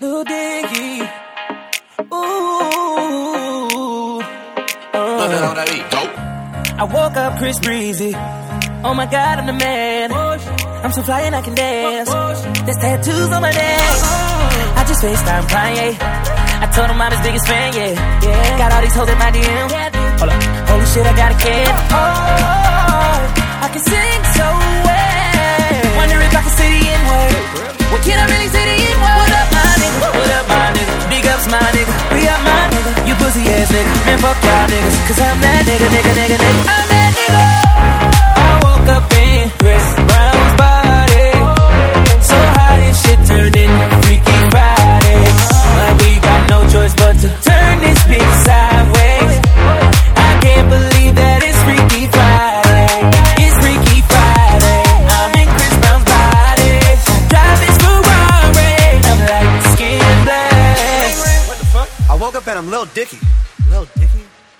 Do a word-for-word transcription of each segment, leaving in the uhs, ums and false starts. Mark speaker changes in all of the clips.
Speaker 1: Lil Dicky. Ooh. Uh. I woke up Chris Breezy. Oh my God, I'm the man. I'm so fly and I can dance. There's tattoos on my neck. I just FaceTime Kanye. I told him I'm his biggest fan, yeah. yeah. Got all these hoes in my D M. Hold up. Holy shit, I got a kid. Oh, I can sing so well. Wonder if I can say the N-word. What can I really say the N-word? What up, my nigga? What up, my nigga? Big ups, my nigga. We up, my nigga. You pussy ass nigga. Man, fuck y'all niggas. Cause I'm that nigga, nigga, nigga, nigga. I'm that nigga. I woke up in Chris Brown's body. So hot and shit turned into Freaky Friday. Like we got no choice but to turn this bitch sideways. I can't believe that it's Freaky Friday. It's Freaky Friday. I'm in Chris Brown's body. Drive this Ferrari. I'm like skin black.
Speaker 2: What the fuck? I woke up and I'm Lil Dicky. Lil Dicky?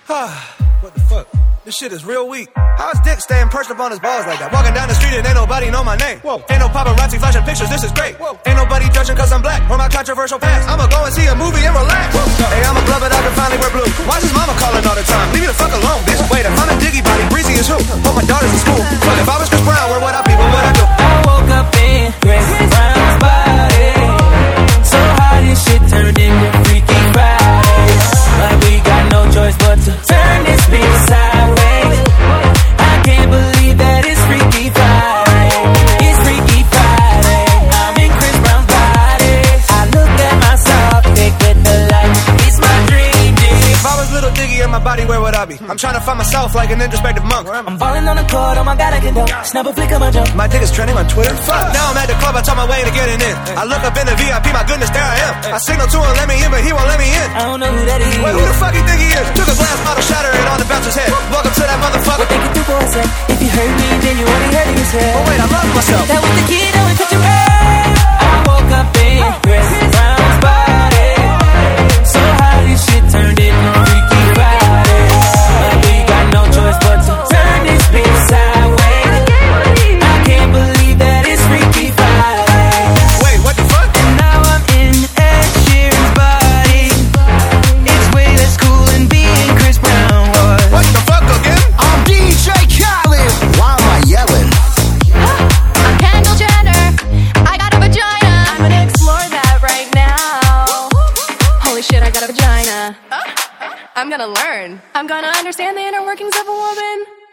Speaker 2: What the fuck? This shit is real weak. How's Dick staying perched up on his balls like that? Walking down the street and ain't nobody know my name. Whoa. Ain't no paparazzi flashing pictures, this is great. Whoa. Ain't nobody judging cause I'm black or my controversial past. I'ma go and see a movie and relax. Whoa. Hey, I'm a glove it, I can finally wear blue. Why's his mama calling all the time? Leave me the fuck alone, bitch. Wait, if I'm a Diggy body, Breezy is who? Both my daughters in school. Fuck, if I was Chris Brown, where would I be? What would I do?
Speaker 1: I woke up in Chris Brown's body. So hot and shit turned into Freaky Friday. Like we got no choice but to turn this bitch sideways. I can't believe that it's Freaky Friday. It's Freaky Friday. I'm in Chris Brown's body. I look at myself, thick with the light. It's my dream, dude.
Speaker 2: If I was Little Diggy in my body, where would I be? I'm trying to find myself like an introspective monk.
Speaker 1: I'm falling on the court, oh my God, I can do. Snap a flick of my jump.
Speaker 2: My dick is trending on Twitter. Fuck. Now I'm at the club, I talk my way to getting in. I look up in the V I P, my goodness, there I am. I signal to him, let me in, but he won't let me in.
Speaker 1: I don't know who that is.
Speaker 2: Wait, who the fuck you think he is? Took a glass bottle, shatter it on the bouncer's head. Welcome to that motherfucker.
Speaker 1: What they can do for a sec? If you hurt me, then you only hurting yourself.
Speaker 2: Oh wait, I love myself.
Speaker 1: That was the kid that went to your head. I woke up in Chris Brown's body. So hot this shit turned into Freaky Friday. But we got no choice but to turn this bitch sideways. I can't believe that it's Freaky Friday.
Speaker 2: Wait, what the fuck?
Speaker 1: And now I'm in Ed Sheeran's body. It's way less cool than being Chris Brown was.
Speaker 2: What the fuck again?
Speaker 3: I'm D J Khaled. Why am I yelling?
Speaker 4: I'm Kendall Jenner. I got a vagina. I'm gonna explore that right now. Holy shit, I got a vagina. I'm gonna learn. I'm gonna understand the inner workings of a woman.